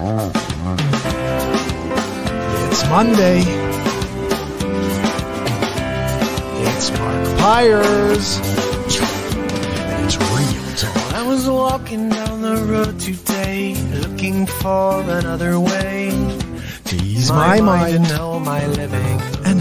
It's Monday. It's Mark Pyers. And it's real talk. I was walking down the road today, looking for another way to ease my mind and help my living.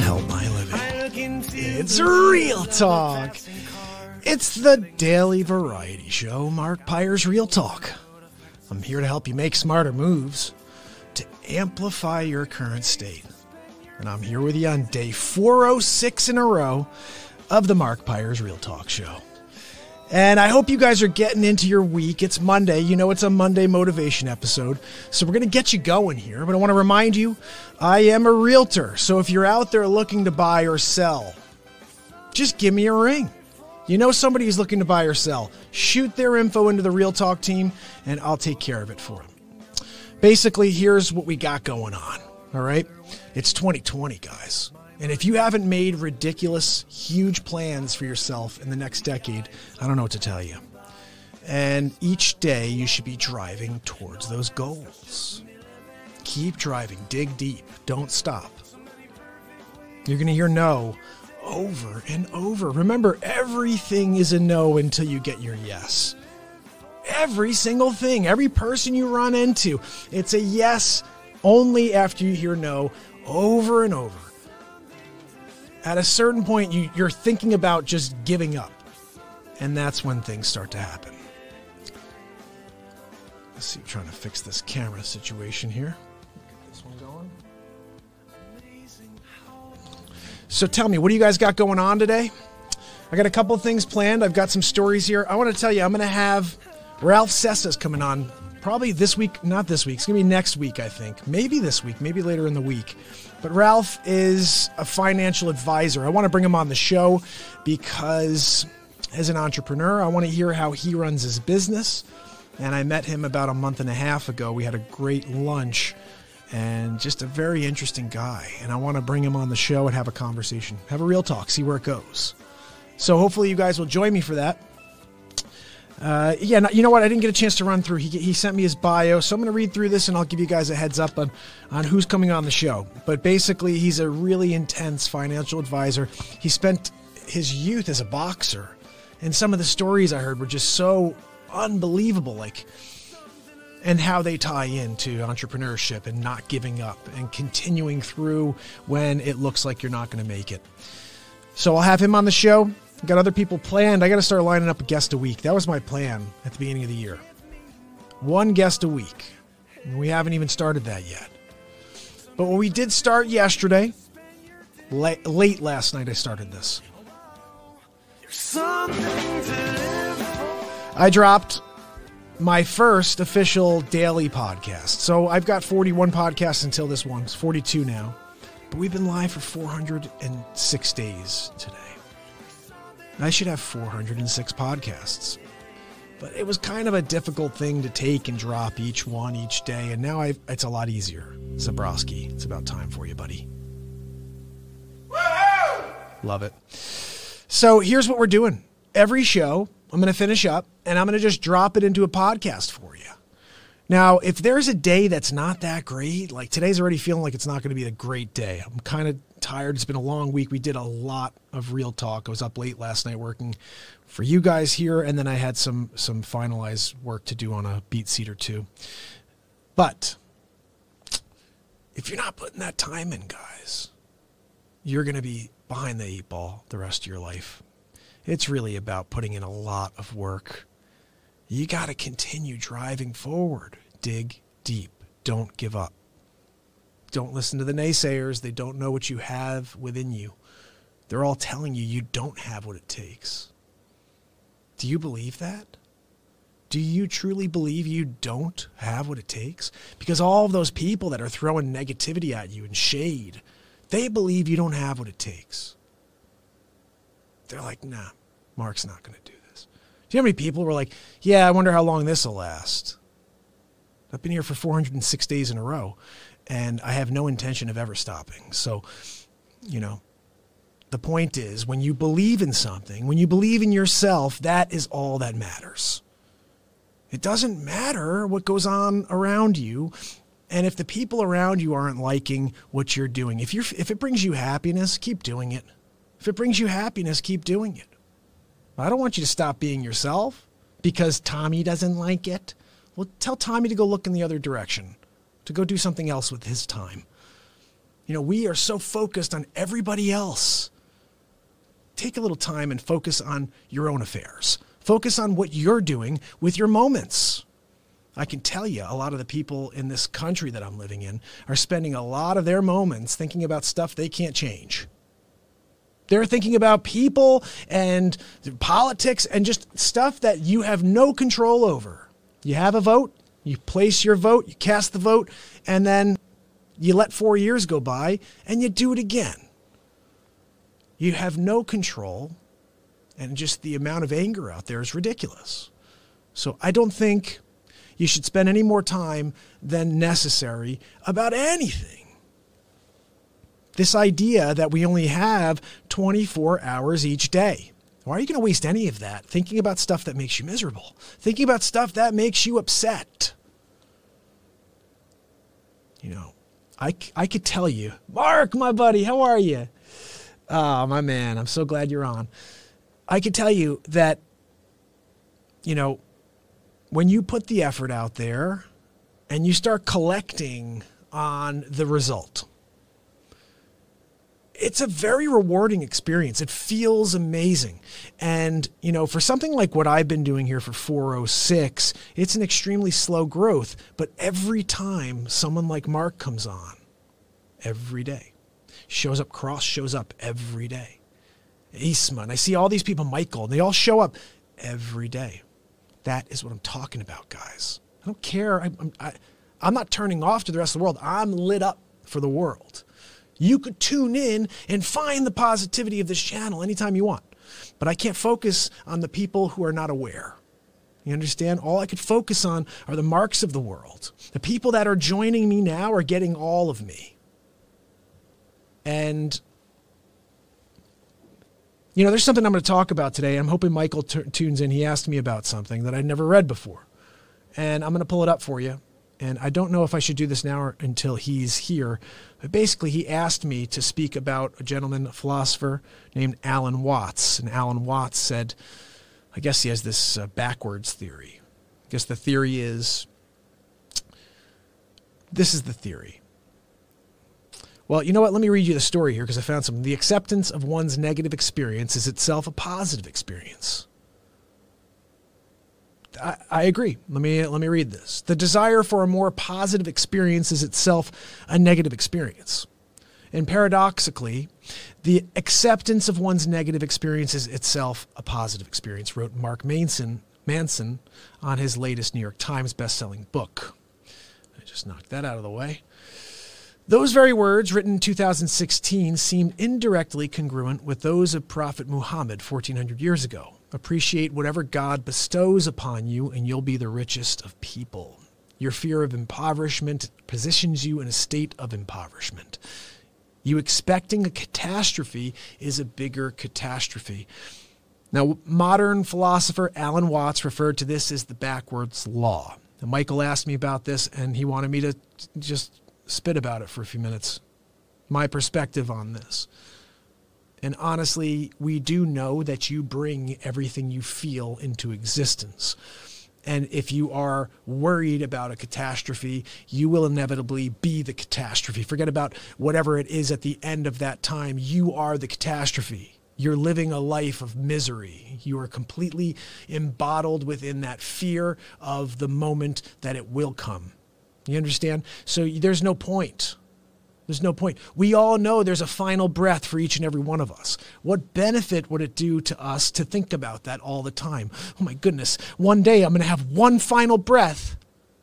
It's real talk. It's the daily variety show, Mark Pyers Real Talk. I'm here to help you make smarter moves to amplify your current state. And I'm here with you on day 406 in a row of the Mark Pyers Real Talk show. And I hope you guys are getting into your week. It's Monday. You know it's a Monday motivation episode. So we're going to get you going here. But I want to remind you, I am a realtor. So if you're out there looking to buy or sell, just give me a ring. You know somebody who's looking to buy or sell. Shoot their info into the Real Talk team, and I'll take care of it for them. Basically, here's what we got going on. All right? It's 2020, guys. And if you haven't made ridiculous, huge plans for yourself in the next decade, I don't know what to tell you. And each day you should be driving towards those goals. Keep driving. Dig deep. Don't stop. You're going to hear no over and over. Remember, everything is a no until you get your yes. Every single thing, every person you run into, it's a yes only after you hear no over and over. At a certain point, you're thinking about just giving up. And that's when things start to happen. Let's see, I'm trying to fix this camera situation here. Get this one going. So tell me, what do you guys got going on today? I got a couple of things planned. I've got some stories here. I want to tell you, I'm going to have Ralph Sessa's coming on probably this week. Not this week. It's going to be next week, I think. Maybe this week. Maybe later in the week. But Ralph is a financial advisor. I want to bring him on the show because as an entrepreneur, I want to hear how he runs his business. And I met him about a month and a half ago. We had a great lunch and just a very interesting guy. And I want to bring him on the show and have a conversation, have a real talk, see where it goes. So hopefully you guys will join me for that. You know what? I didn't get a chance to run through. He sent me his bio, so I'm going to read through this and I'll give you guys a heads up on who's coming on the show. But basically, he's a really intense financial advisor. He spent his youth as a boxer, and some of the stories I heard were just so unbelievable, and how they tie into entrepreneurship and not giving up and continuing through when it looks like you're not going to make it. So I'll have him on the show. Got other people planned. I got to start lining up a guest a week. That was my plan at the beginning of the year. One guest a week. And we haven't even started that yet. But what we did start yesterday, late last night I started this. I dropped my first official daily podcast. So I've got 41 podcasts until this one. It's 42 now. But we've been live for 406 days today. I should have 406 podcasts. But it was kind of a difficult thing to take and drop each one each day. And now it's a lot easier. Zabrowski, it's about time for you, buddy. Woo-hoo! Love it. So here's what we're doing. Every show, I'm going to finish up, and I'm going to just drop it into a podcast for you. Now, if there's a day that's not that great, like today's already feeling like it's not going to be a great day. I'm kind of tired. It's been a long week. We did a lot of real talk. I was up late last night working for you guys here, and then I had some finalized work to do on a beat seat or two. But if you're not putting that time in, guys, you're going to be behind the eight ball the rest of your life. It's really about putting in a lot of work. You got to continue driving forward. Dig deep. Don't give up. Don't listen to the naysayers. They don't know what you have within you. They're all telling you don't have what it takes. Do you believe that? Do you truly believe you don't have what it takes? Because all of those people that are throwing negativity at you and shade, they believe you don't have what it takes. They're like, nah, Mark's not going to do this. Do you know how many people were like, yeah, I wonder how long this will last? I've been here for 406 days in a row, and I have no intention of ever stopping. So, the point is, when you believe in something, when you believe in yourself, that is all that matters. It doesn't matter what goes on around you. And if the people around you aren't liking what you're doing, if it brings you happiness, keep doing it. If it brings you happiness, keep doing it. I don't want you to stop being yourself because Tommy doesn't like it. Well, tell Tommy to go look in the other direction, to go do something else with his time. We are so focused on everybody else. Take a little time and focus on your own affairs. Focus on what you're doing with your moments. I can tell you a lot of the people in this country that I'm living in are spending a lot of their moments thinking about stuff they can't change. They're thinking about people and politics and just stuff that you have no control over. You have a vote, you place your vote, you cast the vote, and then you let 4 years go by and you do it again. You have no control, and just the amount of anger out there is ridiculous. So I don't think you should spend any more time than necessary about anything. This idea that we only have 24 hours each day. Why are you going to waste any of that thinking about stuff that makes you miserable? Thinking about stuff that makes you upset? I could tell you, Mark, my buddy, how are you? Oh, my man, I'm so glad you're on. I could tell you that, when you put the effort out there and you start collecting on the result, it's a very rewarding experience. It feels amazing. And, for something like what I've been doing here for 406, it's an extremely slow growth. But every time someone like Mark comes on, every day, shows up, Cross shows up every day. Eastman, I see all these people, Michael, they all show up every day. That is what I'm talking about, guys. I don't care. I'm not turning off to the rest of the world. I'm lit up for the world. You could tune in and find the positivity of this channel anytime you want. But I can't focus on the people who are not aware. You understand? All I could focus on are the Marks of the world. The people that are joining me now are getting all of me. And there's something I'm going to talk about today. I'm hoping Michael tunes in. He asked me about something that I'd never read before. And I'm going to pull it up for you. And I don't know if I should do this now or until he's here. But basically, he asked me to speak about a gentleman, a philosopher named Alan Watts. And Alan Watts said, I guess he has this backwards theory. I guess the theory is, this is the theory. Well, you know what? Let me read you the story here because I found some. The acceptance of one's negative experience is itself a positive experience. I agree. Let me read this. The desire for a more positive experience is itself a negative experience. And paradoxically, the acceptance of one's negative experience is itself a positive experience, wrote Mark Manson on his latest New York Times bestselling book. I just knocked that out of the way. Those very words, written in 2016, seem indirectly congruent with those of Prophet Muhammad 1,400 years ago. Appreciate whatever God bestows upon you, and you'll be the richest of people. Your fear of impoverishment positions you in a state of impoverishment. You expecting a catastrophe is a bigger catastrophe. Now, modern philosopher Alan Watts referred to this as the backwards law. Now, Michael asked me about this, and he wanted me to just spit about it for a few minutes. My perspective on this. And honestly, we do know that you bring everything you feel into existence. And if you are worried about a catastrophe, you will inevitably be the catastrophe. Forget about whatever it is at the end of that time. You are the catastrophe. You're living a life of misery. You are completely embottled within that fear of the moment that it will come. You understand? So there's no point. There's no point. We all know there's a final breath for each and every one of us. What benefit would it do to us to think about that all the time? Oh my goodness, one day I'm going to have one final breath.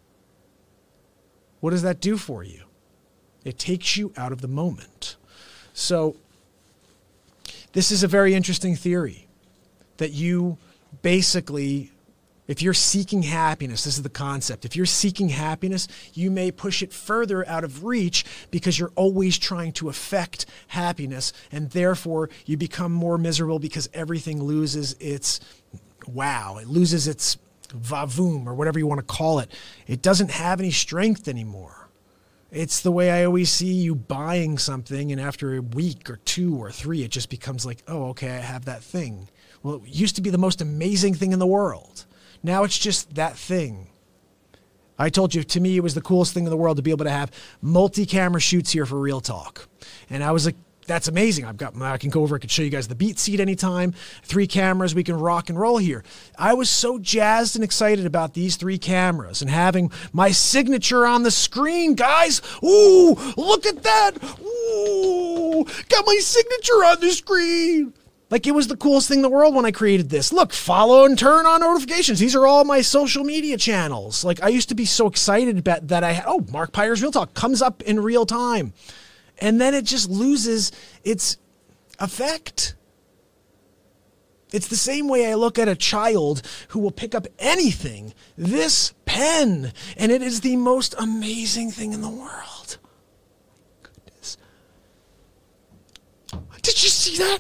What does that do for you? It takes you out of the moment. So this is a very interesting theory that you basically, if you're seeking happiness, this is the concept. If you're seeking happiness, you may push it further out of reach because you're always trying to affect happiness, and therefore you become more miserable because everything loses its wow. It loses its vavoom, or whatever you want to call it. It doesn't have any strength anymore. It's the way I always see you buying something, and after a week or 2 or 3, it just becomes like, oh, okay, I have that thing. Well, it used to be the most amazing thing in the world. Now it's just that thing. I told you, to me, it was the coolest thing in the world to be able to have multi-camera shoots here for Real Talk. And I was like, that's amazing. I can go over, I can show you guys the beat seat anytime. 3 cameras, we can rock and roll here. I was so jazzed and excited about these 3 cameras and having my signature on the screen, guys. Ooh, look at that. Ooh, got my signature on the screen. Like, it was the coolest thing in the world when I created this. Look, follow and turn on notifications. These are all my social media channels. Like, I used to be so excited that Mark Pyers Real Talk comes up in real time. And then it just loses its effect. It's the same way I look at a child who will pick up anything, this pen, and it is the most amazing thing in the world. Goodness. Did you see that?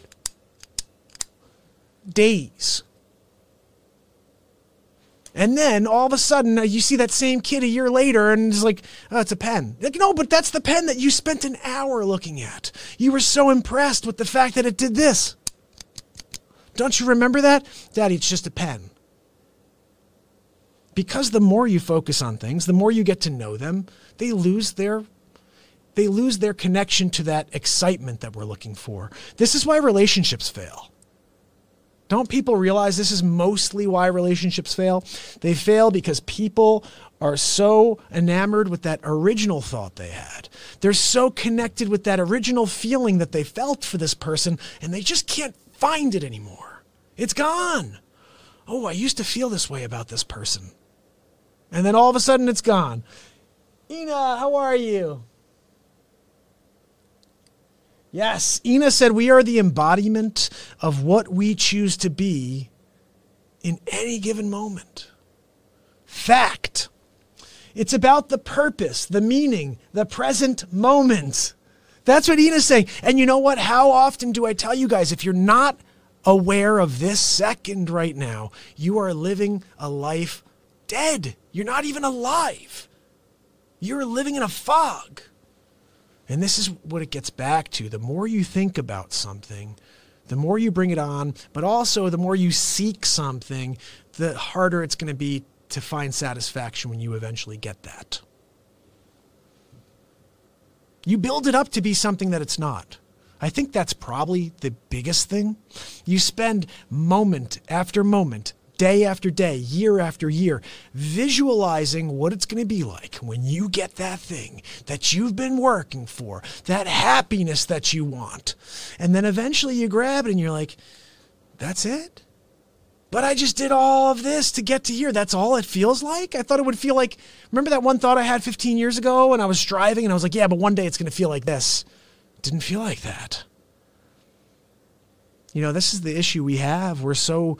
Days. And then all of a sudden you see that same kid a year later and it's like, oh, it's a pen. Like, no, but that's the pen that you spent an hour looking at. You were so impressed with the fact that it did this. Don't you remember that? Daddy, it's just a pen. Because the more you focus on things, the more you get to know them, they lose their connection to that excitement that we're looking for. This is why relationships fail. Don't people realize this is mostly why relationships fail? They fail because people are so enamored with that original thought they had. They're so connected with that original feeling that they felt for this person, and they just can't find it anymore. It's gone. Oh, I used to feel this way about this person. And then all of a sudden it's gone. Ina, how are you? Yes, Ina said we are the embodiment of what we choose to be in any given moment. Fact. It's about the purpose, the meaning, the present moment. That's what Ina's saying. And you know what? How often do I tell you guys, if you're not aware of this second right now, you are living a life dead. You're not even alive. You're living in a fog. And this is what it gets back to. The more you think about something, the more you bring it on, but also the more you seek something, the harder it's going to be to find satisfaction when you eventually get that. You build it up to be something that it's not. I think that's probably the biggest thing. You spend moment after moment, day after day, year after year, visualizing what it's going to be like when you get that thing that you've been working for, that happiness that you want. And then eventually you grab it and you're like, that's it? But I just did all of this to get to here. That's all it feels like? I thought it would feel like, remember that one thought I had 15 years ago when I was striving and I was like, yeah, but one day it's going to feel like this. It didn't feel like that. You know, this is the issue we have. We're so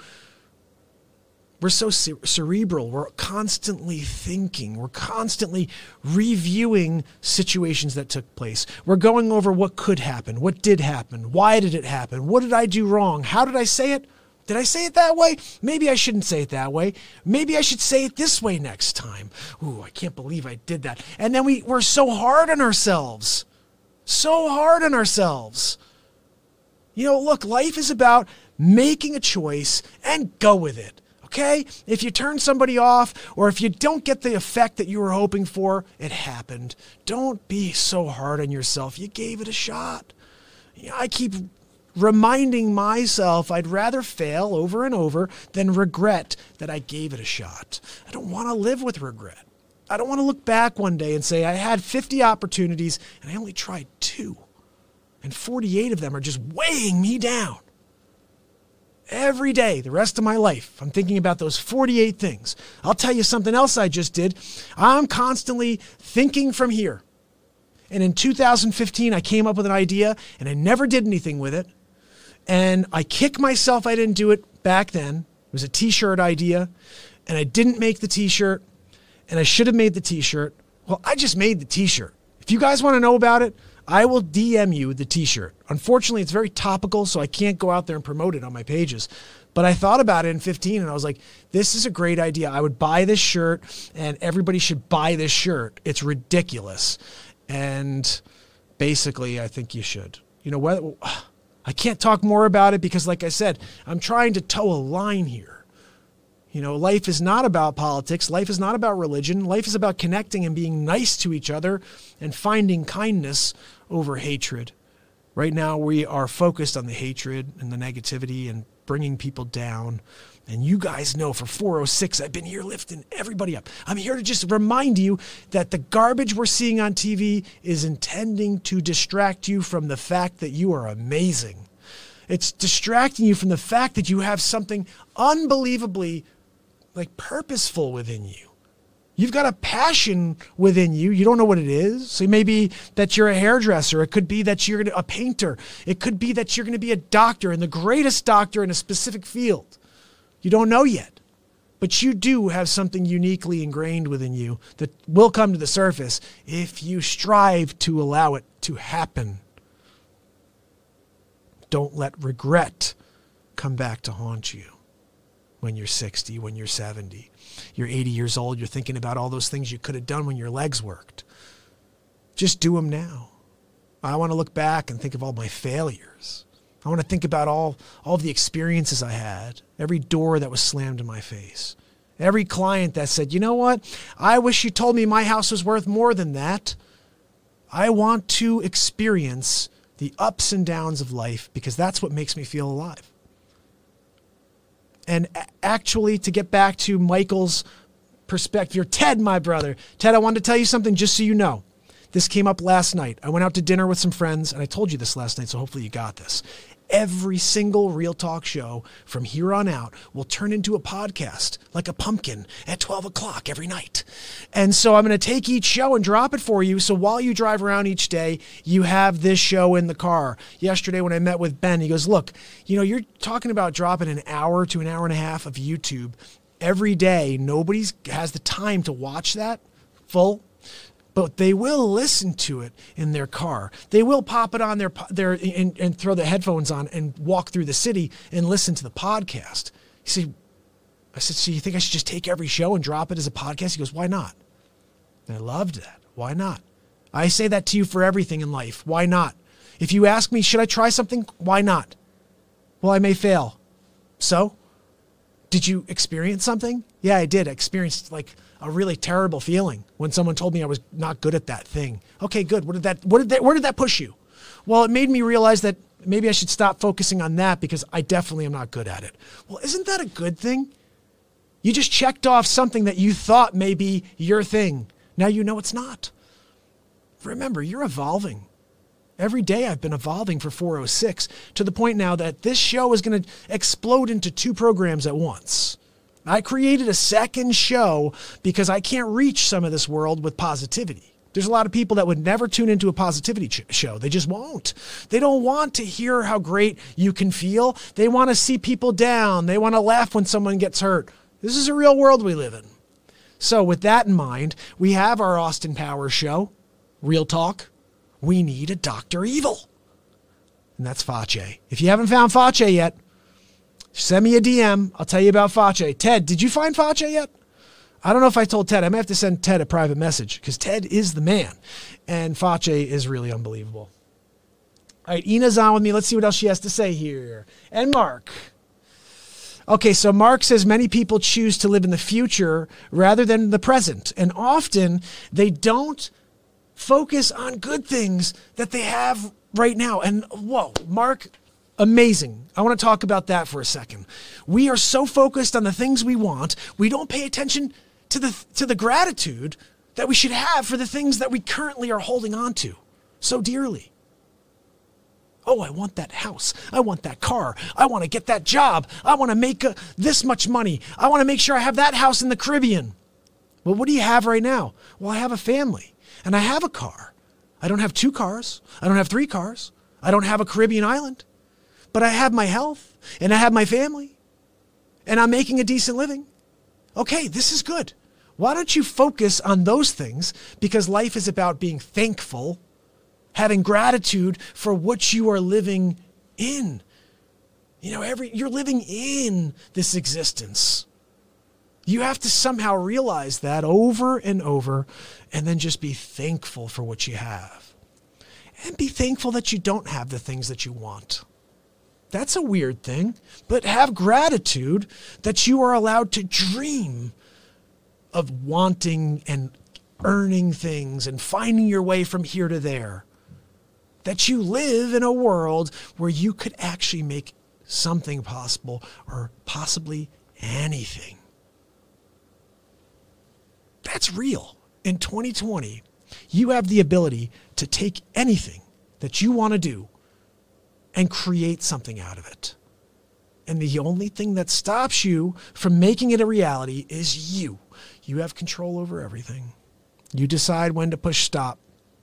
cerebral. We're constantly thinking. We're constantly reviewing situations that took place. We're going over what could happen, what did happen, why did it happen, what did I do wrong, how did I say it? Did I say it that way? Maybe I shouldn't say it that way. Maybe I should say it this way next time. Ooh, I can't believe I did that. And then we're so hard on ourselves. So hard on ourselves. You know, look, life is about making a choice and go with it. Okay? If you turn somebody off or if you don't get the effect that you were hoping for, it happened. Don't be so hard on yourself. You gave it a shot. You know, I keep reminding myself I'd rather fail over and over than regret that I gave it a shot. I don't want to live with regret. I don't want to look back one day and say I had 50 opportunities and I only tried 2. And 48 of them are just weighing me down. Every day, the rest of my life, I'm thinking about those 48 things. I'll tell you something else I just did. I'm constantly thinking from here. And in 2015, I came up with an idea and I never did anything with it. And I kick myself I didn't do it back then. It was a t-shirt idea and I didn't make the t-shirt and I should have made the t-shirt. Well, I just made the t-shirt. If you guys want to know about it, I will DM you the t-shirt. Unfortunately, it's very topical, so I can't go out there and promote it on my pages. But I thought about it in 15 and I was like, this is a great idea. I would buy this shirt and everybody should buy this shirt. It's ridiculous. And basically, I think you should. You know what? I can't talk more about it because, like I said, I'm trying to toe a line here. You know, life is not about politics. Life is not about religion. Life is about connecting and being nice to each other and finding kindness over hatred. Right now, we are focused on the hatred and the negativity and bringing people down. And you guys know for 406, I've been here lifting everybody up. I'm here to just remind you that the garbage we're seeing on TV is intending to distract you from the fact that you are amazing. It's distracting you from the fact that you have something unbelievably purposeful within you. You've got a passion within you. You don't know what it is. So maybe that you're a hairdresser. It could be that you're a painter. It could be that you're going to be a doctor and the greatest doctor in a specific field. You don't know yet, but you do have something uniquely ingrained within you that will come to the surface if you strive to allow it to happen. Don't let regret come back to haunt you when you're 60, when you're 70. You're 80 years old. You're thinking about all those things you could have done when your legs worked. Just do them now. I want to look back and think of all my failures. I want to think about all the experiences I had, every door that was slammed in my face, every client that said, you know what, I wish you told me my house was worth more than that. I want to experience the ups and downs of life because that's what makes me feel alive. And actually, to get back to Michael's perspective, you're Ted, my brother. Ted, I wanted to tell you something just so you know. This came up last night. I went out to dinner with some friends, and I told you this last night, so hopefully you got this. Every single Real Talk show from here on out will turn into a podcast, like a pumpkin, at 12 o'clock every night. And so I'm going to take each show and drop it for you, so while you drive around each day, you have this show in the car. Yesterday when I met with Ben, he goes, look, you know, you're talking about dropping an hour to an hour and a half of YouTube every day. Nobody has the time to watch that full. But they will listen to it in their car. They will pop it on their and throw the headphones on and walk through the city and listen to the podcast. I said, so you think I should just take every show and drop it as a podcast? He goes, why not? And I loved that. Why not? I say that to you for everything in life. Why not? If you ask me, should I try something? Why not? Well, I may fail. So, did you experience something? Yeah, I did. I experienced a really terrible feeling when someone told me I was not good at that thing. Okay, good. Where did that push you? Well, it made me realize that maybe I should stop focusing on that because I definitely am not good at it. Well, isn't that a good thing? You just checked off something that you thought may be your thing. Now you know it's not. Remember, you're evolving. Every day I've been evolving for 406 to the point now that this show is going to explode into 2 programs at once. I created a second show because I can't reach some of this world with positivity. There's a lot of people that would never tune into a positivity show. They just won't. They don't want to hear how great you can feel. They want to see people down. They want to laugh when someone gets hurt. This is a real world we live in. So with that in mind, we have our Austin Powers show, Real Talk. We need a Dr. Evil. And that's Facce. If you haven't found Facce yet, send me a DM. I'll tell you about Facce. Ted, did you find Facce yet? I don't know if I told Ted. I may have to send Ted a private message because Ted is the man. And Facce is really unbelievable. All right, Ina's on with me. Let's see what else she has to say here. And Mark. Okay, so Mark says many people choose to live in the future rather than the present. And often they don't focus on good things that they have right now. And whoa, Mark, amazing. I want to talk about that for a second. We are so focused on the things we want, we don't pay attention to the gratitude that we should have for the things that we currently are holding on to so dearly. Oh, I want that house. I want that car. I want to get that job. I want to make this much money. I want to make sure I have that house in the Caribbean. Well, what do you have right now? Well, I have a family and I have a car. I don't have 2 cars. I don't have 3 cars. I don't have a Caribbean island. But I have my health, and I have my family, and I'm making a decent living. Okay, this is good. Why don't you focus on those things? Because life is about being thankful, having gratitude for what you are living in. You know, you're living in this existence. You have to somehow realize that over and over, and then just be thankful for what you have. And be thankful that you don't have the things that you want. That's a weird thing, but have gratitude that you are allowed to dream of wanting and earning things and finding your way from here to there. That you live in a world where you could actually make something possible, or possibly anything. That's real. In 2020, you have the ability to take anything that you want to do and create something out of it. And the only thing that stops you from making it a reality is you. You have control over everything. You decide when to push stop.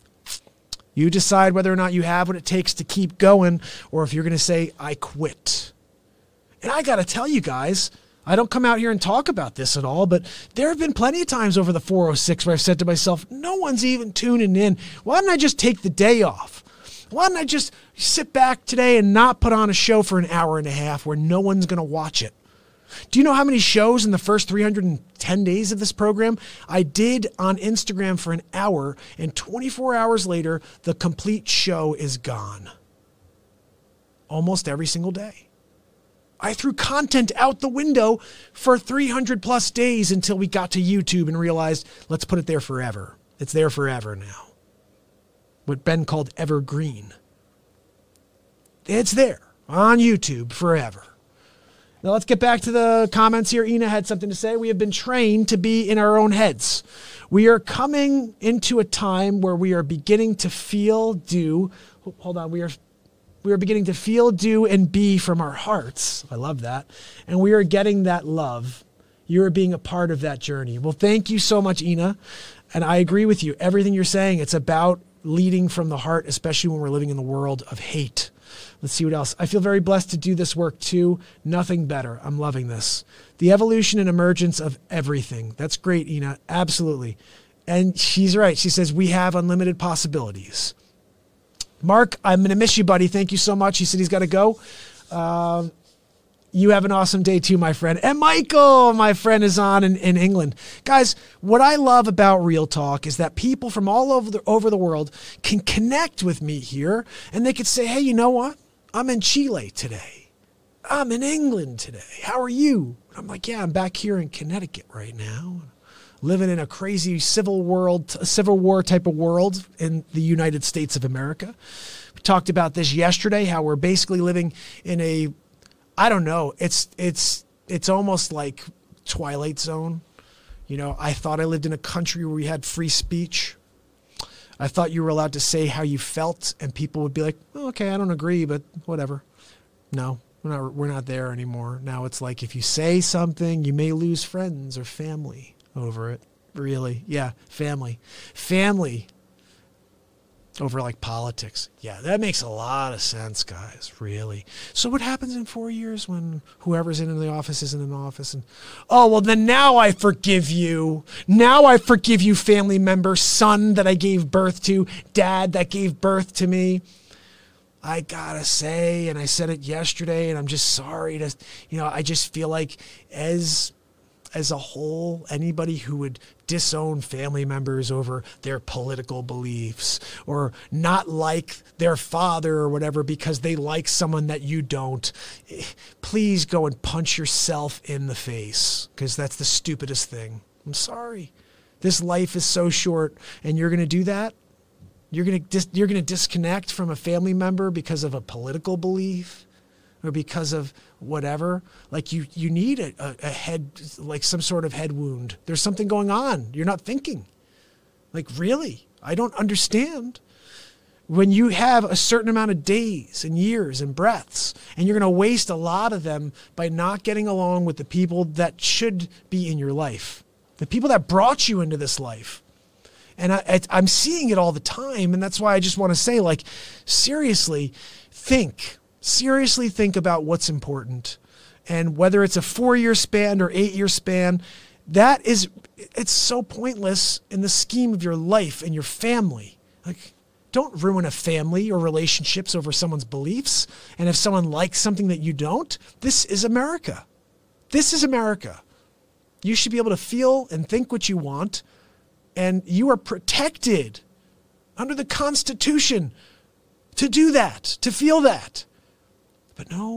You decide whether or not you have what it takes to keep going, or if you're going to say, I quit. And I got to tell you guys, I don't come out here and talk about this at all, but there have been plenty of times over the 406 where I've said to myself, no one's even tuning in. Why don't I just take the day off? Why don't I just sit back today and not put on a show for an hour and a half where no one's going to watch it? Do you know how many shows in the first 310 days of this program I did on Instagram for an hour, and 24 hours later, the complete show is gone? Almost every single day. I threw content out the window for 300 plus days until we got to YouTube and realized, let's put it there forever. It's there forever now. What Ben called evergreen. It's there on YouTube forever. Now let's get back to the comments here. Ina had something to say. We have been trained to be in our own heads. We are coming into a time where we are beginning to feel, do, hold on, we are beginning to feel, do, and be from our hearts. I love that. And we are getting that love. You are being a part of that journey. Well, thank you so much, Ina. And I agree with you. Everything you're saying, it's about leading from the heart, especially when we're living in the world of hate. Let's see what else. I feel very blessed to do this work too. Nothing better. I'm loving this. The evolution and emergence of everything. That's great, Ina. Absolutely. And she's right. She says, we have unlimited possibilities. Mark, I'm going to miss you, buddy. Thank you so much. He said he's got to go. You have an awesome day too, my friend. And Michael, my friend, is on in England. Guys, what I love about Real Talk is that people from all over the world can connect with me here, and they could say, hey, you know what? I'm in Chile today. I'm in England today. How are you? I'm like, yeah, I'm back here in Connecticut right now, living in a crazy civil war type of world in the United States of America. We talked about this yesterday, how we're basically living in a, I don't know, it's almost like Twilight Zone. You know, I thought I lived in a country where we had free speech. I thought you were allowed to say how you felt, and people would be like, oh, okay, I don't agree, but whatever. No, we're not there anymore. Now it's like if you say something, you may lose friends or family over it. Really? Yeah, family. Family over like politics. Yeah, that makes a lot of sense, guys, really. So what happens in 4 years when whoever's in the office isn't in office? And oh, well, then now I forgive you. Now I forgive you, family member, son that I gave birth to, dad that gave birth to me. I gotta say, and I said it yesterday, and I'm just sorry to, I just feel like as a whole, anybody who would disown family members over their political beliefs or not like their father or whatever because they like someone that you don't, please go and punch yourself in the face, because that's the stupidest thing. I'm sorry. This life is so short, and you're going to do that? You're going to disconnect from a family member because of a political belief? Or because of whatever, like you need a head, like some sort of head wound. There's something going on. You're not thinking. Like, really? I don't understand. When you have a certain amount of days and years and breaths, and you're going to waste a lot of them by not getting along with the people that should be in your life, the people that brought you into this life. And I'm seeing it all the time, and that's why I just want to say, like, seriously think about what's important, and whether it's a 4-year span or 8-year span, it's so pointless in the scheme of your life and your family. Like, don't ruin a family or relationships over someone's beliefs. And if someone likes something that you don't, this is America. This is America. You should be able to feel and think what you want, and you are protected under the Constitution to do that, to feel that. But no.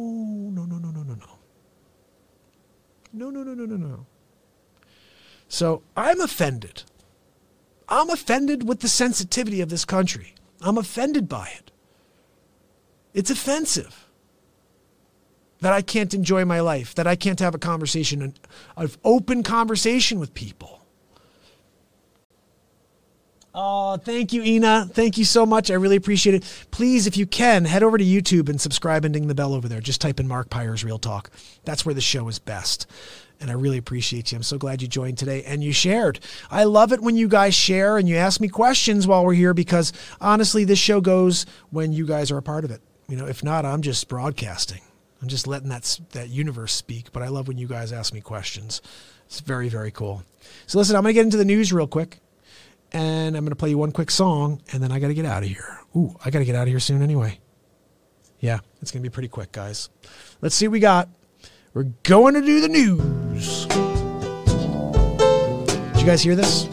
No. So I'm offended. I'm offended with the sensitivity of this country. I'm offended by it. It's offensive that I can't enjoy my life, that I can't have a conversation, an open conversation with people. Oh, thank you, Ina. Thank you so much. I really appreciate it. Please, if you can, head over to YouTube and subscribe and ding the bell over there. Just type in Mark Pyers Real Talk. That's where the show is best. And I really appreciate you. I'm so glad you joined today and you shared. I love it when you guys share and you ask me questions while we're here, because honestly, this show goes when you guys are a part of it. You know, if not, I'm just broadcasting. I'm just letting that universe speak. But I love when you guys ask me questions. It's very, very cool. So listen, I'm going to get into the news real quick. And I'm going to play you one quick song, and then I got to get out of here. Ooh, I got to get out of here soon anyway. Yeah, it's going to be pretty quick, guys. Let's see what we got. We're going to do the news. Did you guys hear this?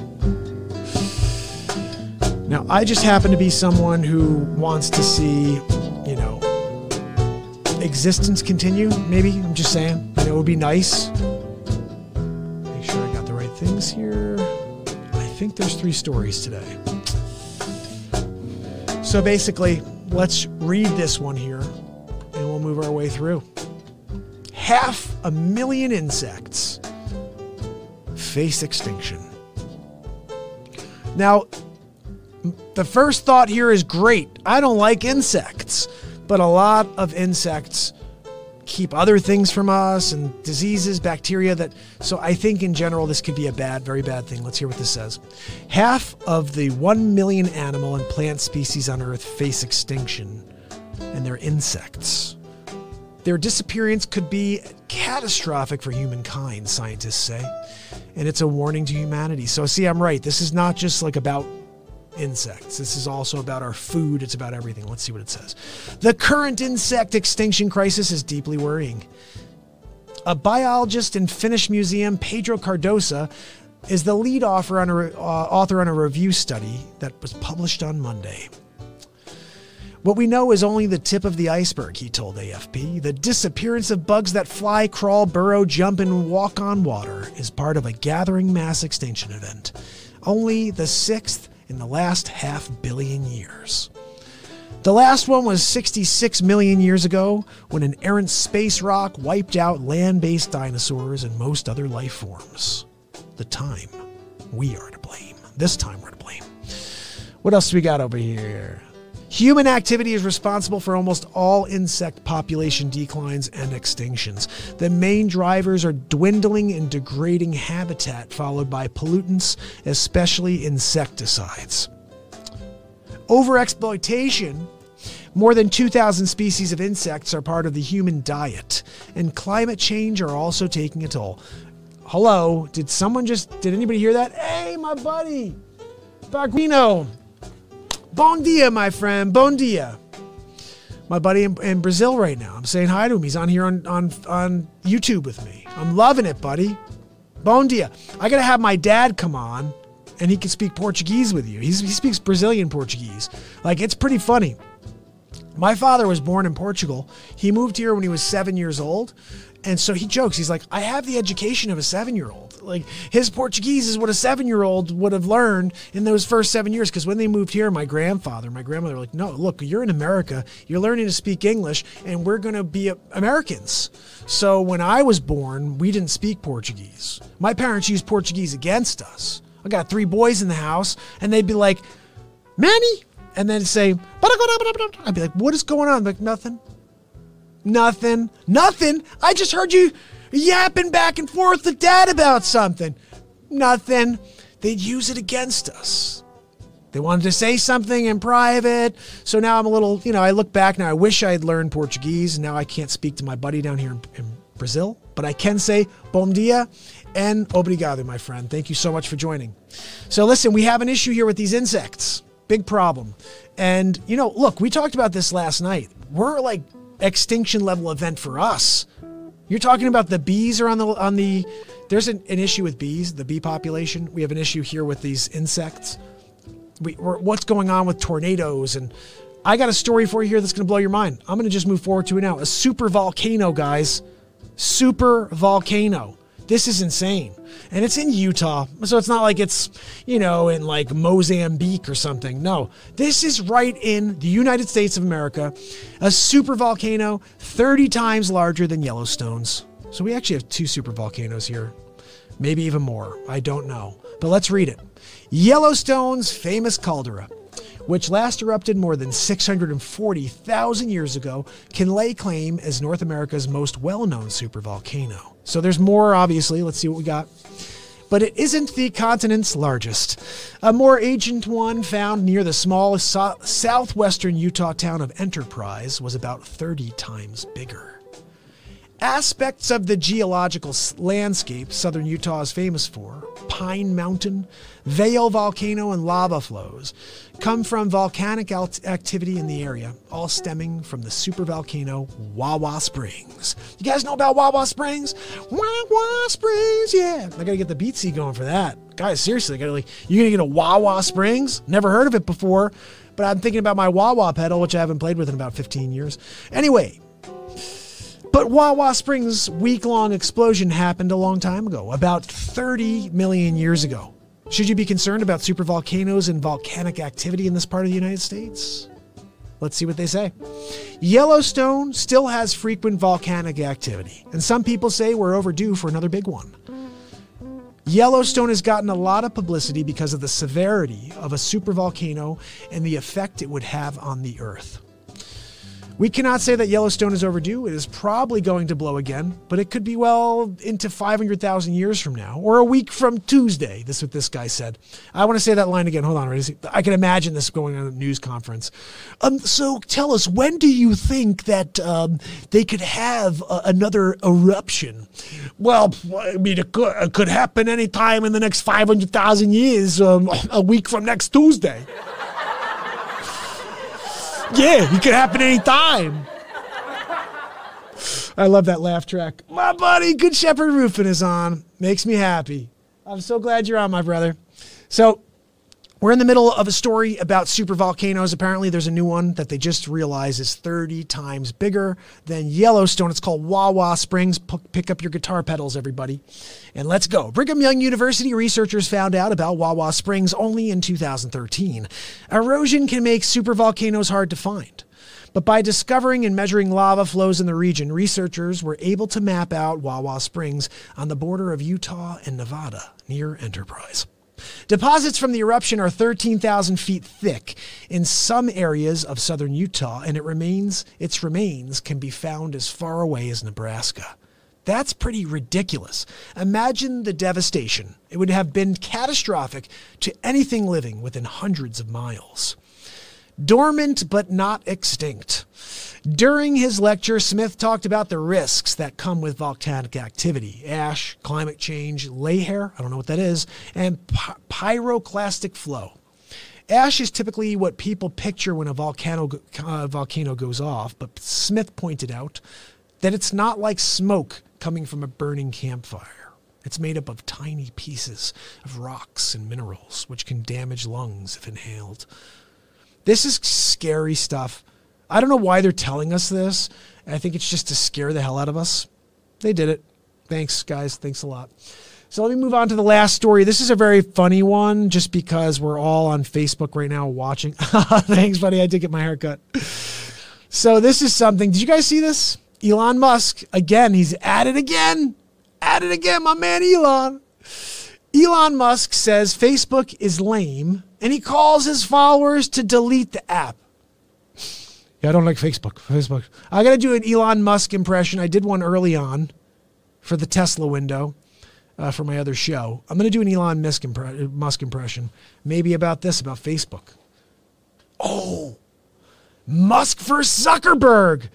Now, I just happen to be someone who wants to see, you know, existence continue, maybe. I'm just saying. You know, it would be nice. Make sure I got the right things here. I think there's 3 stories today. So basically, let's read this one here and we'll move our way through. 500,000 insects face extinction. Now, the first thought here is great. I don't like insects, but a lot of insects keep other things from us and diseases, bacteria so I think in general this could be a very bad thing. Let's hear what this says. Half of the 1 million animal and plant species on Earth face extinction, and they're insects. Their disappearance could be catastrophic for humankind, scientists say, and it's a warning to humanity. So see, I'm right. This is not just like about insects. This is also about our food. It's about everything. Let's see what it says. The current insect extinction crisis is deeply worrying. A biologist in Finnish museum, Pedro Cardosa, is the lead author on a review study that was published on Monday. What we know is only the tip of the iceberg, he told AFP. The disappearance of bugs that fly, crawl, burrow, jump, and walk on water is part of a gathering mass extinction event. Only the 6th in the last 500 million years. The last one was 66 million years ago, when an errant space rock wiped out land-based dinosaurs and most other life forms. The time, we are to blame. This time we're to blame. What else do we got over here? Human activity is responsible for almost all insect population declines and extinctions. The main drivers are dwindling and degrading habitat, followed by pollutants, especially insecticides. Overexploitation. More than 2,000 species of insects are part of the human diet, and climate change are also taking a toll. Hello, did anybody hear that? Hey, my buddy, Baguino. Bon dia, my friend. Bon dia. My buddy in Brazil right now. I'm saying hi to him. He's on here on YouTube with me. I'm loving it, buddy. Bon dia. I got to have my dad come on, and he can speak Portuguese with you. He speaks Brazilian Portuguese. Like, it's pretty funny. My father was born in Portugal. He moved here when he was 7 years old. And so he jokes. He's like, I have the education of a 7-year-old. Like, his Portuguese is what a 7-year-old would have learned in those first 7 years. Because when they moved here, my grandmother were like, no, look, you're in America. You're learning to speak English, and we're going to be Americans. So when I was born, we didn't speak Portuguese. My parents used Portuguese against us. I got 3 boys in the house, and they'd be like, Manny? And then say, I'd be like, what is going on? I'm like, nothing. I just heard you yapping back and forth with Dad about something. Nothing. They'd use it against us. They wanted to say something in private. So now I'm a little, I look back now. I wish I had learned Portuguese. And now I can't speak to my buddy down here in Brazil. But I can say bom dia and obrigado, my friend. Thank you so much for joining. So listen, we have an issue here with these insects. Big problem. And, look, we talked about this last night. We're like extinction level event for us. You're talking about the bees are on the There's an issue with bees, the bee population. We have an issue here with these insects. What's going on with tornadoes? And I got a story for you here that's going to blow your mind. I'm going to just move forward to it now. A super volcano, guys. Super volcano. This is insane. And it's in Utah. So it's not like it's, in like Mozambique or something. No, this is right in the United States of America. A super volcano 30 times larger than Yellowstone's. So we actually have 2 super volcanoes here. Maybe even more. I don't know. But let's read it. Yellowstone's famous caldera, which last erupted more than 640,000 years ago, can lay claim as North America's most well-known supervolcano. So there's more, obviously. Let's see what we got. But it isn't the continent's largest. A more ancient one found near the small southwestern Utah town of Enterprise was about 30 times bigger. Aspects of the geological landscape southern Utah is famous for, Pine Mountain, Vail Volcano, and lava flows, come from volcanic activity in the area, all stemming from the supervolcano Wawa Springs. You guys know about Wawa Springs? Wawa Springs, yeah. I gotta get the beatsy going for that. Guys, seriously, you're gonna get a Wawa Springs? Never heard of it before, but I'm thinking about my Wawa pedal, which I haven't played with in about 15 years. Anyway, but Wawa Springs' week-long explosion happened a long time ago, about 30 million years ago. Should you be concerned about supervolcanoes and volcanic activity in this part of the United States? Let's see what they say. Yellowstone still has frequent volcanic activity, and some people say we're overdue for another big one. Yellowstone has gotten a lot of publicity because of the severity of a supervolcano and the effect it would have on the Earth. We cannot say that Yellowstone is overdue. It is probably going to blow again, but it could be well into 500,000 years from now, or a week from Tuesday. This is what this guy said. I want to say that line again. Hold on. I can imagine this going on a news conference. So tell us, when do you think that they could have another eruption? Well, I mean, it could happen anytime in the next 500,000 years, a week from next Tuesday. Yeah, it could happen anytime. I love that laugh track. My buddy, Good Shepherd Roofing is on. Makes me happy. I'm so glad you're on, my brother. So, we're in the middle of a story about supervolcanoes. Apparently, there's a new one that they just realized is 30 times bigger than Yellowstone. It's called Wawa Springs. Pick up your guitar pedals, everybody. And let's go. Brigham Young University researchers found out about Wawa Springs only in 2013. Erosion can make supervolcanoes hard to find. But by discovering and measuring lava flows in the region, researchers were able to map out Wawa Springs on the border of Utah and Nevada near Enterprise. Deposits from the eruption are 13,000 feet thick in some areas of southern Utah, and its remains can be found as far away as Nebraska. That's pretty ridiculous. Imagine the devastation. It would have been catastrophic to anything living within hundreds of miles. Dormant but not extinct. During his lecture, Smith talked about the risks that come with volcanic activity: ash, climate change, ley hair, I don't know what that is, and pyroclastic flow. Ash is typically what people picture when a volcano goes off, but Smith pointed out that it's not like smoke coming from a burning campfire. It's made up of tiny pieces of rocks and minerals, which can damage lungs if inhaled. This is scary stuff. I don't know why they're telling us this. I think it's just to scare the hell out of us. They did it. Thanks, guys. Thanks a lot. So let me move on to the last story. This is a very funny one just because we're all on Facebook right now watching. Thanks, buddy. I did get my hair cut. So this is something. Did you guys see this? Elon Musk, again, he's at it again. At it again, my man Elon. Elon Musk says Facebook is lame, and he calls his followers to delete the app. Yeah, I don't like Facebook. I got to do an Elon Musk impression. I did one early on for the Tesla window for my other show. I'm going to do an Elon Musk impression. Maybe about Facebook. Oh, Musk versus Zuckerberg.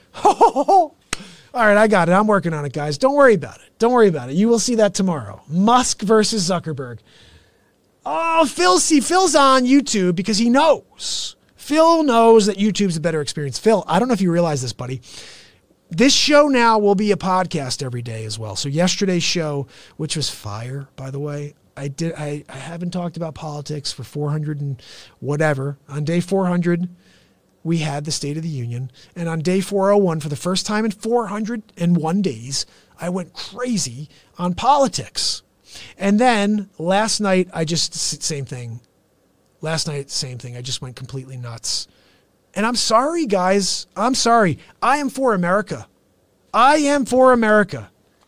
All right, I got it. I'm working on it, guys. Don't worry about it. You will see that tomorrow. Musk versus Zuckerberg. Oh, Phil's on YouTube because he knows. Phil knows that YouTube's a better experience. Phil, I don't know if you realize this, buddy. This show now will be a podcast every day as well. So yesterday's show, which was fire, by the way, I haven't talked about politics for 400 and whatever. On day 400, we had the State of the Union. And on day 401, for the first time in 401 days, I went crazy on politics. And then last night, same thing. Last night, same thing. I just went completely nuts. And I'm sorry, guys. I'm sorry. I am for America. I am for America.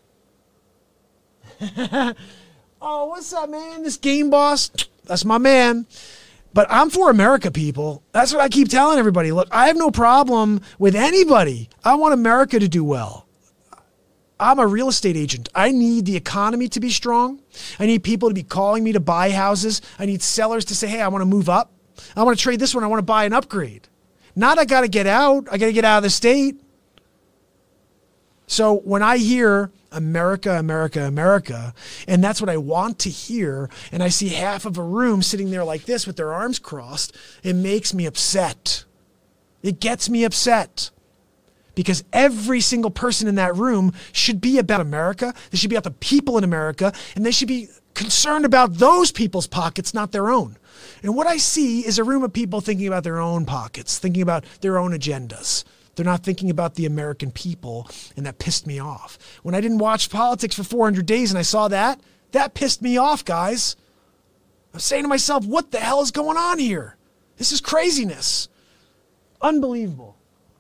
Oh, what's up, man? This Game Boss, that's my man. But I'm for America, people. That's what I keep telling everybody. Look, I have no problem with anybody. I want America to do well. I'm a real estate agent. I need the economy to be strong. I need people to be calling me to buy houses. I need sellers to say, hey, I want to move up. I want to trade this one. I want to buy an upgrade. Not I got to get out. I got to get out of the state. So when I hear America, America, America, and that's what I want to hear, and I see half of a room sitting there like this with their arms crossed, it makes me upset. It gets me upset. Because every single person in that room should be about America. They should be about the people in America, and they should be concerned about those people's pockets, not their own. And what I see is a room of people thinking about their own pockets, thinking about their own agendas. They're not thinking about the American people, and that pissed me off. When I didn't watch politics for 400 days and I saw that pissed me off, guys. I'm saying to myself, what the hell is going on here? This is craziness. Unbelievable.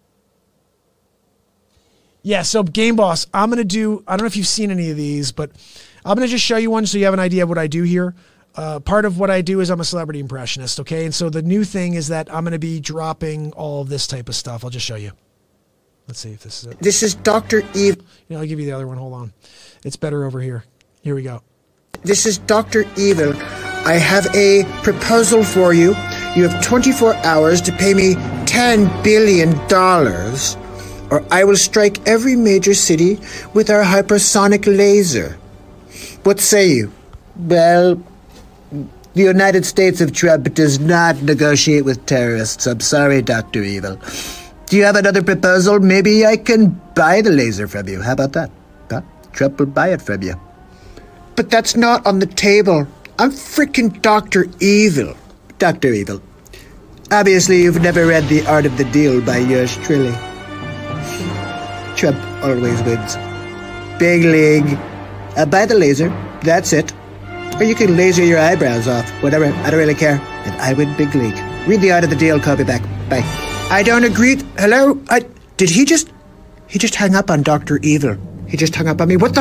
Yeah, so Game Boss, I'm going to do, I don't know if you've seen any of these, but I'm going to just show you one so you have an idea of what I do here. Part of what I do is I'm a celebrity impressionist, okay? And so the new thing is that I'm going to be dropping all of this type of stuff. I'll just show you. Let's see if this is it. This is Dr. Evil. I'll give you the other one. Hold on. It's better over here. Here we go. This is Dr. Evil. I have a proposal for you. You have 24 hours to pay me $10 billion, or I will strike every major city with our hypersonic laser. What say you? Well, the United States of Trump does not negotiate with terrorists. I'm sorry, Dr. Evil. Do you have another proposal? Maybe I can buy the laser from you. How about that? Huh? Trump will buy it from you. But that's not on the table. I'm freaking Dr. Evil. Dr. Evil. Obviously, you've never read The Art of the Deal by yours truly. Trump always wins. Big league. I'll buy the laser. That's it. Or you can laser your eyebrows off. Whatever. I don't really care. And I win big league. Read The Art of the Deal. Call me back. Bye. I don't agree. Hello? Did he just hung up on Dr. Evil. He just hung up on me. What the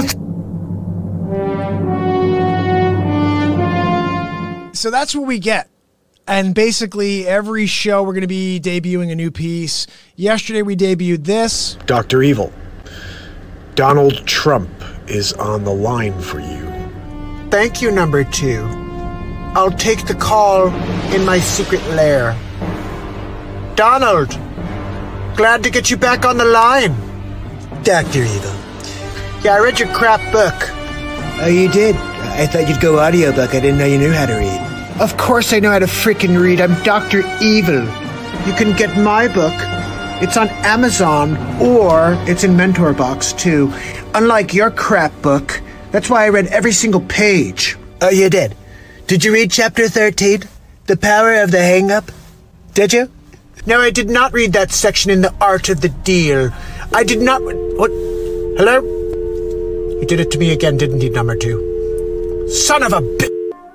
So that's what we get. And basically every show we're going to be debuting a new piece. Yesterday we debuted this. Dr. Evil, Donald Trump is on the line for you. Thank you, number 2. I'll take the call in my secret lair. Donald, glad to get you back on the line. Dr. Evil. Yeah, I read your crap book. Oh, you did? I thought you'd go audiobook. I didn't know you knew how to read. Of course I know how to freaking read. I'm Dr. Evil. You can get my book. It's on Amazon, or it's in Mentor Box, too. Unlike your crap book. That's why I read every single page. Oh, you did? Did you read chapter 13? The Power of the Hang-Up? Did you? No, I did not read that section in The Art of the Deal. I did not... What? Hello? He did it to me again, didn't he, number 2? Son of a bitch!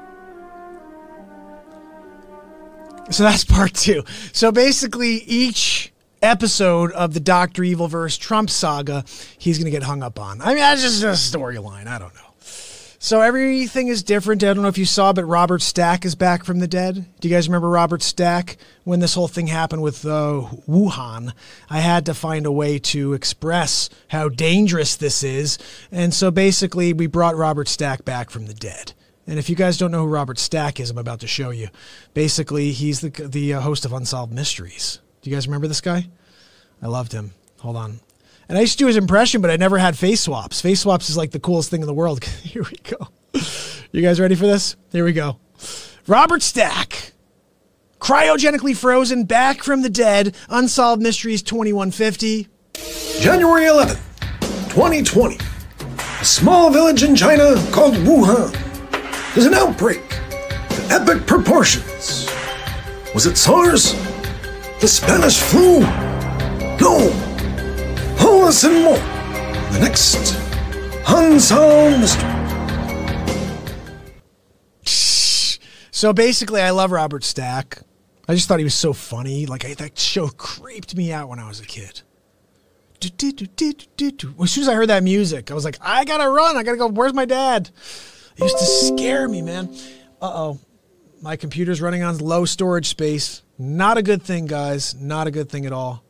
So that's part 2. So basically each episode of the Dr. Evil versus Trump saga, he's going to get hung up on. I mean, that's just a storyline. I don't know. So everything is different. I don't know if you saw, but Robert Stack is back from the dead. Do you guys remember Robert Stack? When this whole thing happened with Wuhan, I had to find a way to express how dangerous this is. And so basically we brought Robert Stack back from the dead. And if you guys don't know who Robert Stack is, I'm about to show you. Basically, he's the host of Unsolved Mysteries. Do you guys remember this guy? I loved him. Hold on. And I used to do his impression, but I never had face swaps. Face swaps is like the coolest thing in the world. Here we go. You guys ready for this? Here we go. Robert Stack, cryogenically frozen, back from the dead, Unsolved Mysteries 2150. January 11th, 2020. A small village in China called Wuhan. There's an outbreak of epic proportions. Was it SARS? The Spanish flu? No. All this and more. The next Unsolved Mystery. So basically, I love Robert Stack. I just thought he was so funny. Like, that show creeped me out when I was a kid. As soon as I heard that music, I was like, I gotta run. I gotta go. Where's my dad? It used to scare me, man. Uh-oh. My computer's running on low storage space. Not a good thing, guys. Not a good thing at all.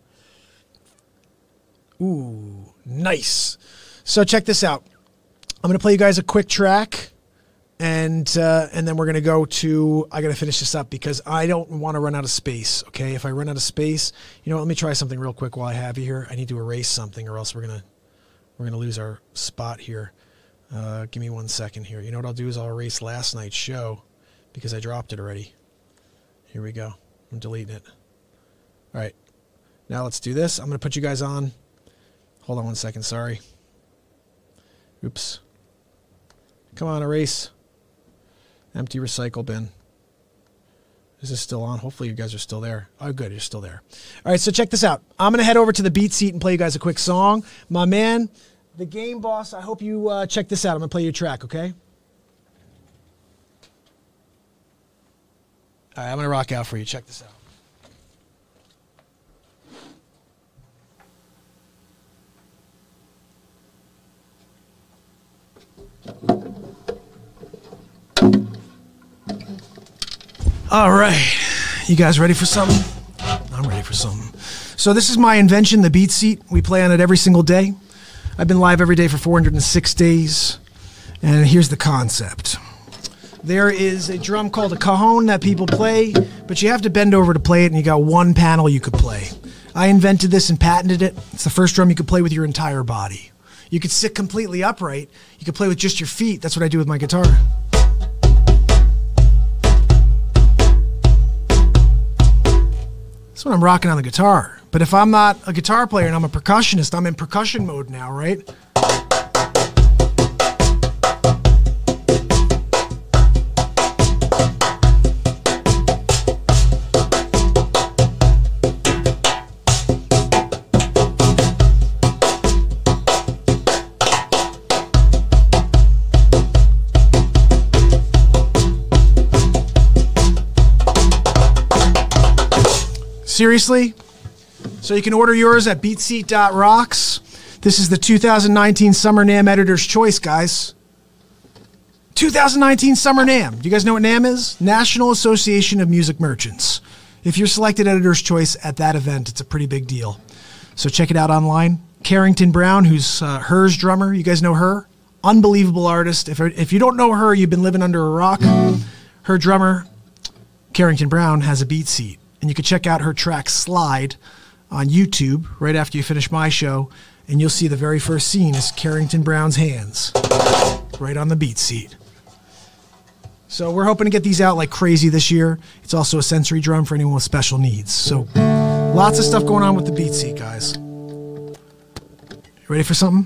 Ooh, nice. So check this out. I'm going to play you guys a quick track, and then we're going to go to, I got to finish this up because I don't want to run out of space, okay? If I run out of space, you know what, let me try something real quick while I have you here. I need to erase something or else we're going to lose our spot here. Give me 1 second here. You know what I'll do is I'll erase last night's show because I dropped it already. Here we go. I'm deleting it. All right. Now let's do this. I'm going to put you guys on. Hold on 1 second. Sorry. Oops. Come on, erase. Empty recycle bin. Is this still on? Hopefully you guys are still there. Oh, good. You're still there. All right, so check this out. I'm going to head over to the beat seat and play you guys a quick song. My man, the Game Boss, I hope you check this out. I'm going to play you a track, okay? All right, I'm going to rock out for you. Check this out. All right, you guys ready for something? I'm ready for something. So this is my invention, the Beat Seat. We play on it every single day. I've been live every day for 406 days, and here's the concept. There is a drum called a cajon that people play, but you have to bend over to play it, and you got one panel you could play. I invented this and patented it. It's the first drum you could play with your entire body. You could sit completely upright. You could play with just your feet. That's what I do with my guitar. That's what I'm rocking on the guitar. But if I'm not a guitar player and I'm a percussionist, I'm in percussion mode now, right? Seriously? So you can order yours at beatseat.rocks. This is the 2019 Summer NAMM Editor's Choice, guys. 2019 Summer NAMM. Do you guys know what NAMM is? National Association of Music Merchants. If you're selected Editor's Choice at that event, it's a pretty big deal. So check it out online. Carrington Brown, who's Her's drummer. You guys know her? Unbelievable artist. If you don't know her, you've been living under a rock. Her drummer, Carrington Brown, has a Beat Seat. And you can check out her track Slide on YouTube right after you finish my show. And you'll see the very first scene is Carrington Brown's hands right on the Beat Seat. So we're hoping to get these out like crazy this year. It's also a sensory drum for anyone with special needs. So lots of stuff going on with the Beat Seat, guys. You ready for something?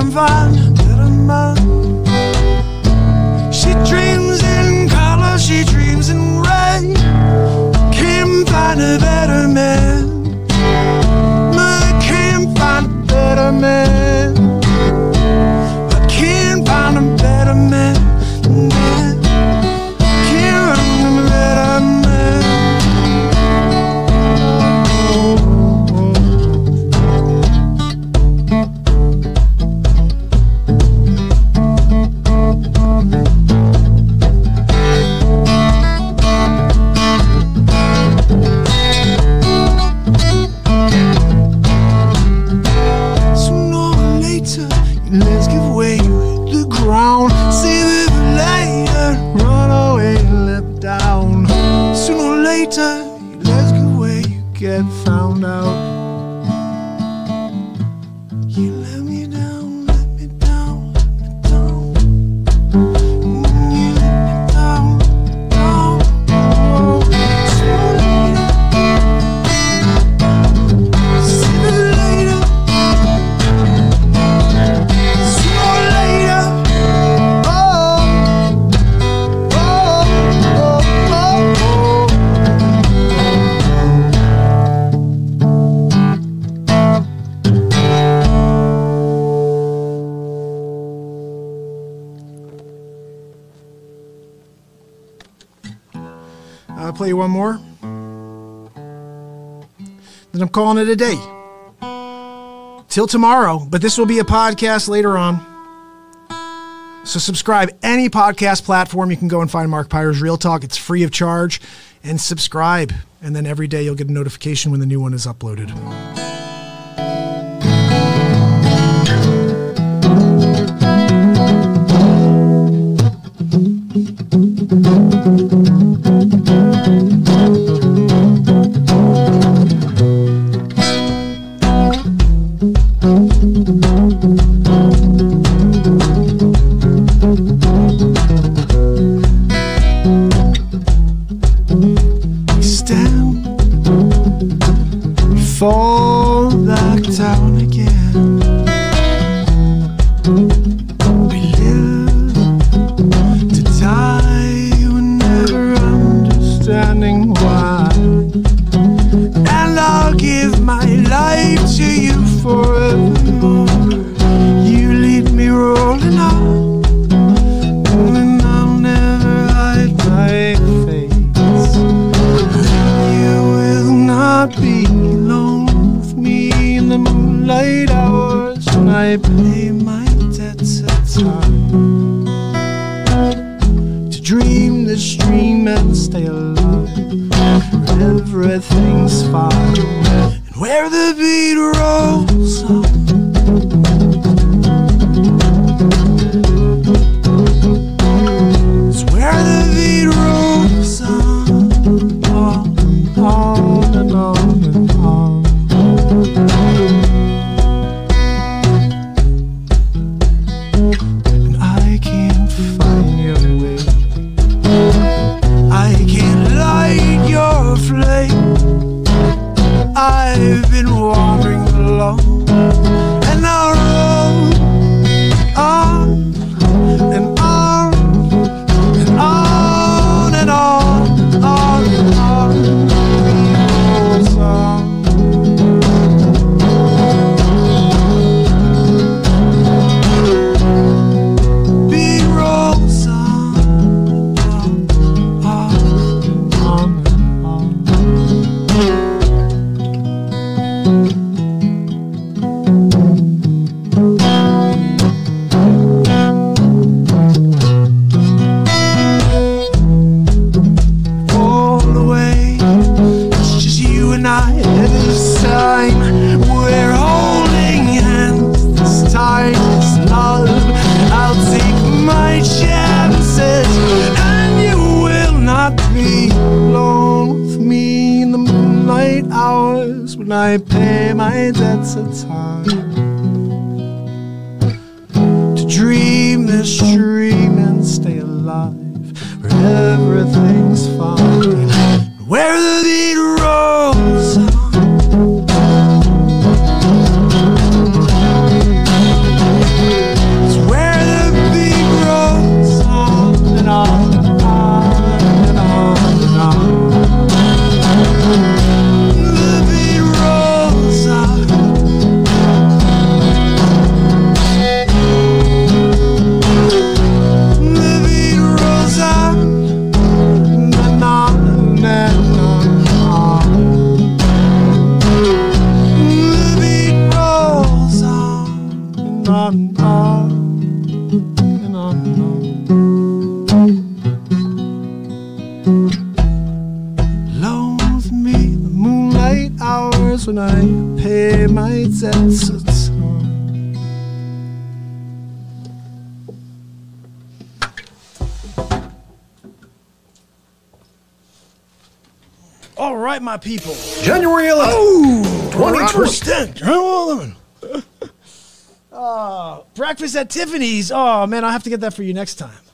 can't find a better man. She dreams in color, she dreams in rain. Can't find a better man. I can't find a better man. I can't find a better man. Can't find a better man. Let's give way to the ground. Save it for later. Run away and let down. Sooner or later, let's give way. You get found out. You let me down, let me down, let me down. You let me down, down. Sooner or later. Save it for later. I'll play you one more. Then I'm calling it a day. Till tomorrow, but this will be a podcast later on. So subscribe any podcast platform. You can go and find Mark Pyre's Real Talk. It's free of charge. And subscribe. And then every day you'll get a notification when the new one is uploaded. Fall back down again. We live to die, we're never understanding why. And I'll give my life to you forevermore. You lead me rolling on, and I'll never hide my face. You will not be the moonlight hours when I pay my debts of time. To dream this dream and stay alive, where everything's fine, and where the beat rolls on. It's where the beat rolls on and on and on. And I can't find your way. I can't light your flame. I've been wandering alone, and I'll roll on and on and on and on and on. When I pay my debts of time, to dream this dream and stay alive, where everything's fine, where the beat rolls on. That's when I pay my debts. All right, my people. January 11th, 2020. Breakfast at Tiffany's. Oh, man, I'll have to get that for you next time.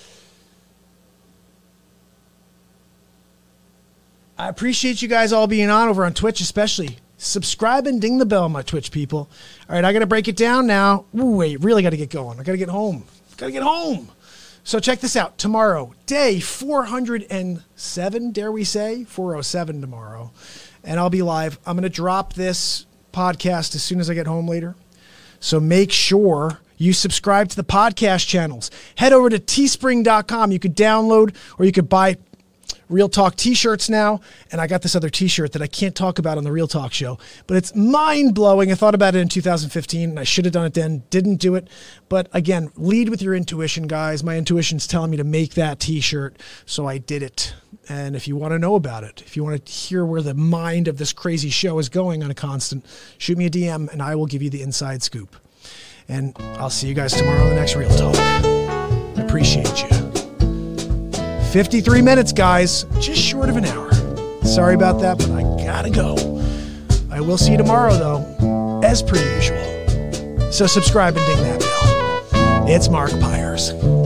I appreciate you guys all being on over on Twitch, especially. Subscribe and ding the bell, my Twitch people. All right, I got to break it down now. Ooh, wait, really got to get going. I got to get home. So check this out. Tomorrow, day 407, dare we say? 407 tomorrow. And I'll be live. I'm going to drop this podcast as soon as I get home later. So make sure you subscribe to the podcast channels. Head over to teespring.com. You could download or you could buy Real Talk t-shirts now. And I got this other t-shirt that I can't talk about on the Real Talk show, but it's mind-blowing. I thought about it in 2015 and I should have done it then, didn't do it. But again, lead with your intuition, guys. My intuition's telling me to make that t-shirt, so I did it. And if you want to know about it, if you want to hear where the mind of this crazy show is going on a constant, shoot me a DM and I will give you the inside scoop. And I'll see you guys tomorrow on the next Real Talk. I appreciate you. 53 minutes, guys. Just short of an hour. Sorry about that, but I gotta go. I will see you tomorrow, though, as per usual. So subscribe and ding that bell. It's Mark Pyers.